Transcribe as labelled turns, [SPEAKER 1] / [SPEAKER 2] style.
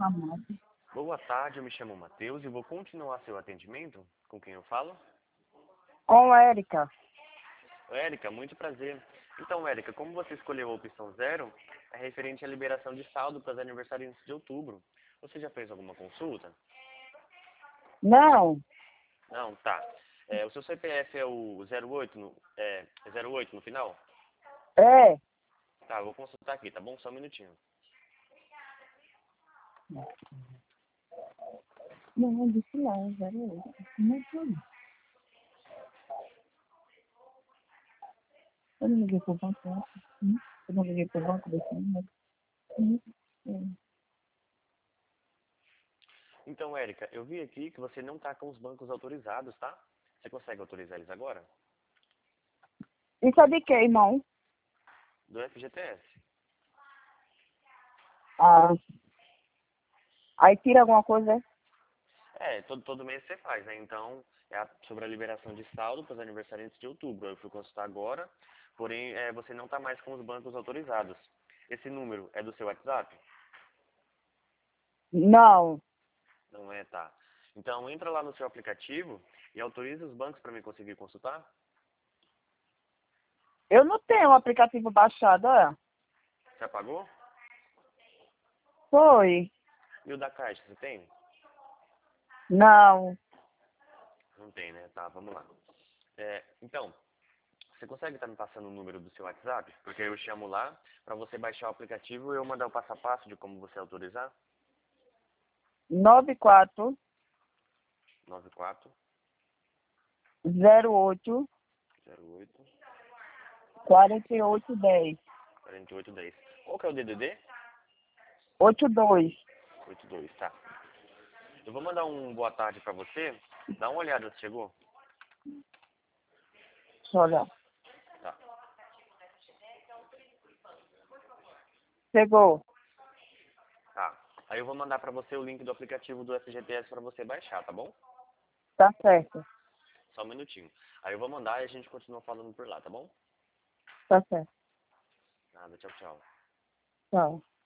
[SPEAKER 1] Boa tarde, eu me chamo Matheus e vou continuar seu atendimento. Com quem eu falo?
[SPEAKER 2] Com Érica.
[SPEAKER 1] Érica, muito prazer. Então, Érica, como você escolheu a opção 0, é referente à liberação de saldo para os aniversariantes de outubro. Você já fez alguma consulta?
[SPEAKER 2] Não.
[SPEAKER 1] Não, tá. O seu CPF é o 08 no final?
[SPEAKER 2] É.
[SPEAKER 1] Tá, eu vou consultar aqui, tá bom? Só um minutinho.
[SPEAKER 2] Não, disse não, 08. Não foi. Eu não liguei pro banco. Eu não liguei pro banco desse número.
[SPEAKER 1] Então, Érica, eu vi aqui que você não está com os bancos autorizados, tá? Você consegue autorizar eles agora?
[SPEAKER 2] Isso é de quê, irmão?
[SPEAKER 1] Do FGTS.
[SPEAKER 2] Ah. Aí tira alguma coisa, é?
[SPEAKER 1] Todo mês você faz, né? Então, sobre a liberação de saldo para os aniversariantes de outubro. Eu fui consultar agora, porém, você não está mais com os bancos autorizados. Esse número é do seu WhatsApp?
[SPEAKER 2] Não.
[SPEAKER 1] Não é, tá. Então, entra lá no seu aplicativo e autoriza os bancos para mim conseguir consultar.
[SPEAKER 2] Eu não tenho o aplicativo baixado, é?
[SPEAKER 1] Você apagou?
[SPEAKER 2] Foi.
[SPEAKER 1] E o da Caixa, você tem?
[SPEAKER 2] Não.
[SPEAKER 1] Não tem, né? Tá, vamos lá. Então, você consegue estar me passando o número do seu WhatsApp? Porque eu chamo lá para você baixar o aplicativo e eu mandar o passo a passo de como você autorizar.
[SPEAKER 2] 94
[SPEAKER 1] 94
[SPEAKER 2] 08
[SPEAKER 1] 08
[SPEAKER 2] 4810
[SPEAKER 1] 4810. Qual que é o DDD?
[SPEAKER 2] 82.
[SPEAKER 1] 82, tá. Eu vou mandar um boa tarde para você. Dá uma olhada se chegou.
[SPEAKER 2] Deixa eu olhar.
[SPEAKER 1] Tá.
[SPEAKER 2] Chegou.
[SPEAKER 1] Tá. Aí eu vou mandar para você o link do aplicativo do FGTS para você baixar, tá bom?
[SPEAKER 2] Tá certo.
[SPEAKER 1] Só um minutinho. Aí eu vou mandar e a gente continua falando por lá, tá bom?
[SPEAKER 2] Tá certo.
[SPEAKER 1] Nada, tchau, tchau.
[SPEAKER 2] Tchau.